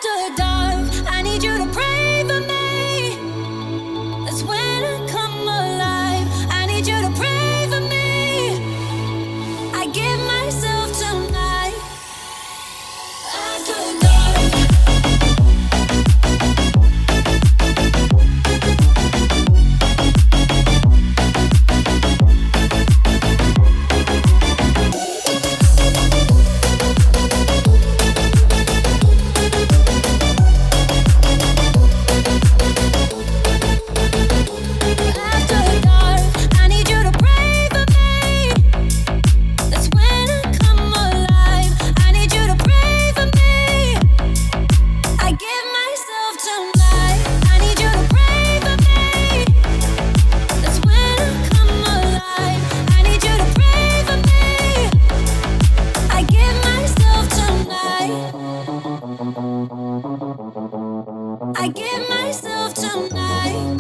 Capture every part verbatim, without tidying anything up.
After dark, I need you to pray for me. That's when I come alive. I need you to pray for me. I give myself tonight. After dark. I give myself tonight.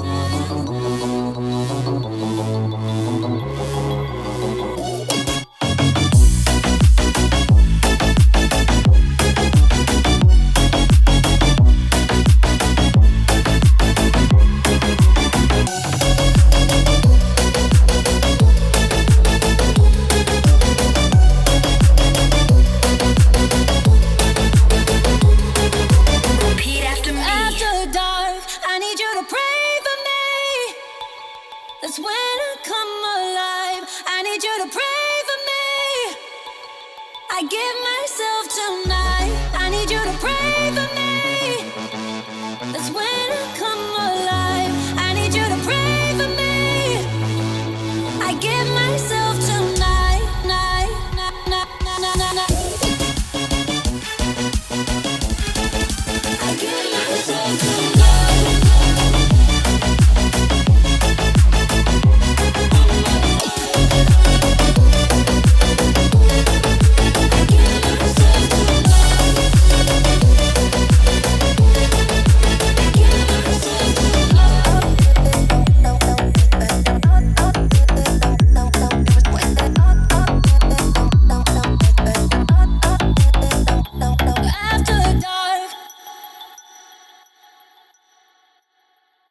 That's when I come alive. I need you to pray for me. I give myself to